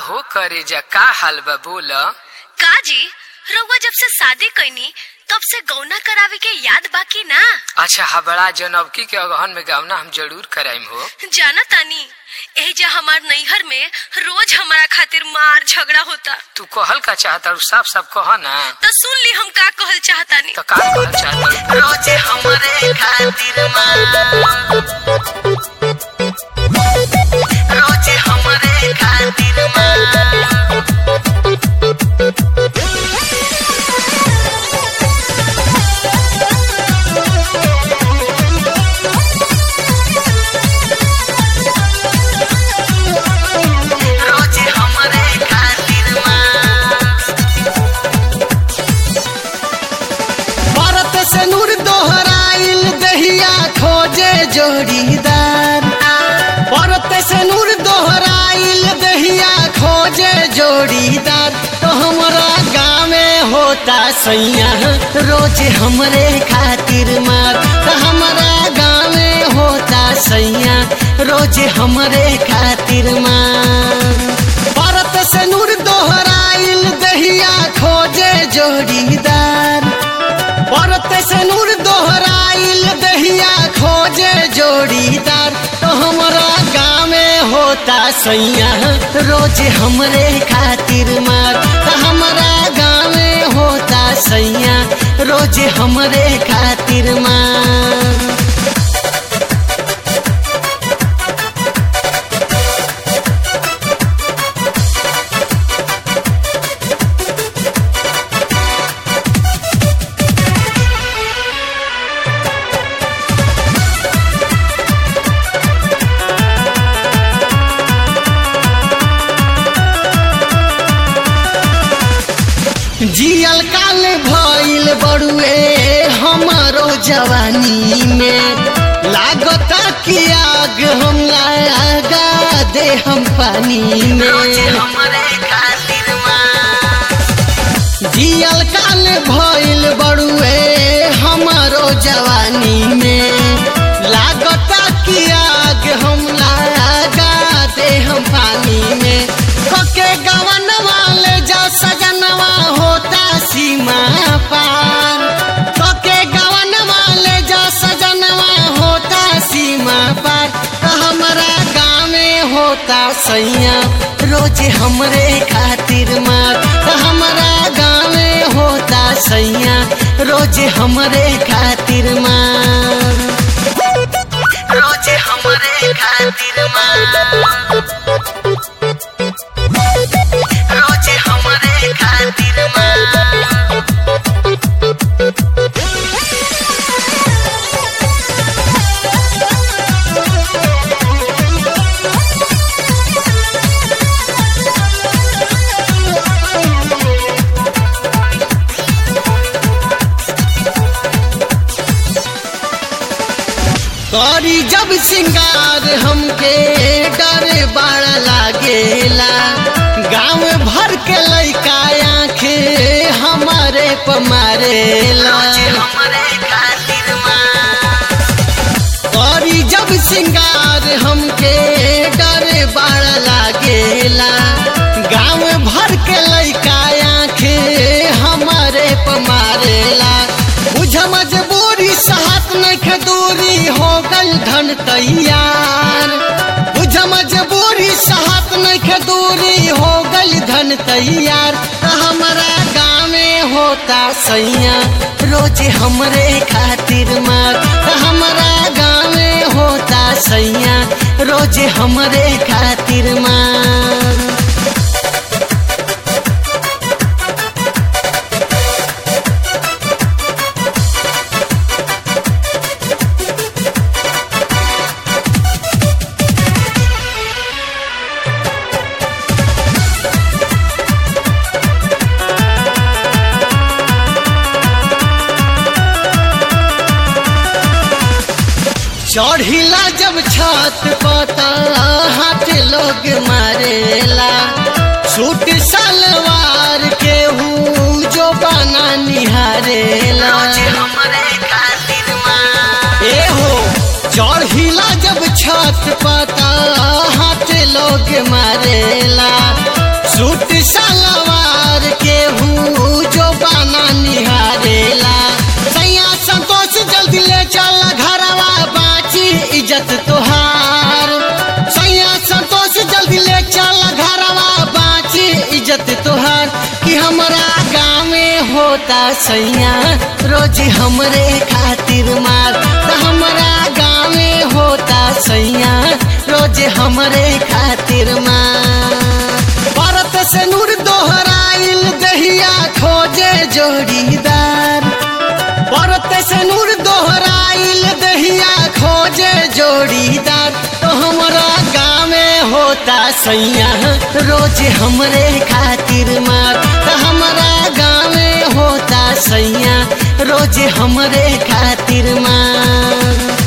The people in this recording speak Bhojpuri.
हो करेजा का हाल बा बोल। काजी रउआ जब से शादी कईनी तब से गौना करावे के याद बाकी ना। अच्छा हबड़ा जनवकी के अगहन में गौना हम जरूर कराइम हो। जाना तानी एजा हमार नैहर में रोज हमारा खातिर मार झगड़ा होता। तू कहल का चाहता साफ साफ कह ना। तो सुन ली हम का कहल चाहतानी। तो का कहल चाहता रोज हमरे खातिर मार, रोज हमरे खातिर मार। जोड़ीदार परत से नूर दोहराइल दहिया खोजे जोड़ीदार। तो हमारा गाँव में होता सैया रोज हमरे खातिर मार। तो हमारा गाँव में होता सैया रोज हमरे खातिर मार। परत से नूर दोहराइल दहिया खोजे जोड़ीदार, परत से नूर दोहराइल दहिया खोजे जोड़ीदार। तो हमारा गाँव में होता सैया रोज हमरे खातिर मार। तो हमारा गाँव में होता सैया रोज हमरे खातिर मार। जियल काल भइल बड़ुए हमारो जवानी में, लागता कि आग हम लगा दे हम पानी में। जियल काल भइल बड़ुए हमारो जवानी में, लागता कि आग हम लगा दे हम पानी में। कके गवन वाले जा सजनवा होता सीमा पार, कके गवन वाले जा सजनवा होता सीमा पार। तो हमारा गाँव में होता सैया रोज हमरे खातिर मार। तो हमारा गाँव में होता सैया रोज हमरे खातिर मार, रोज हमरे खातिर मार, रोज हमरे खातिर मार। करी जब सिंगार हमके डर बड़ा लागेला। गाँव भर के लइका आँखे हमारे पमारेला। करी जब सिंगार हमके डर बड़ा लागेला। गाँव भर के लइका आँखे हमारे पमारेला। बुझ मजबूरी साथ नख दूरी हो गल धन तैयार। बुझ मजबूरी साथ नख दूरी हो गल धन तैयार। हमारा गाँव में होता सैया रोज हमरे खातिर मार। हमारा गाँव में होता सैया रोज हमरे खातिर मार। चढ़िला जब छत पता हाथ लोग मारेला। सूट सलवार के हूँ जो बना निहारेला। ए हो चढ़िला जब छत पता हाथ लोग मारेला। इज्जत तोहार। सैया संतोष जल्दी ले चल घरवा बाची इज्जत तोहार। कि हमरा गाँव में होता सैया रोज हमरे खातिर मार। त हमरा गाँव में होता सैया रोज हमरे खातिर मार। परत से नूर दोहराइल दहिया खोजे जोड़ीदार। परत से नूर दोहराइल दहिया खोजे जोड़ीदार। तो हमरा गाँव में होता सैया रोज हमरे खातिर मार। तो हमरा गाँव में होता सैया रोज हमरे खातिर मार।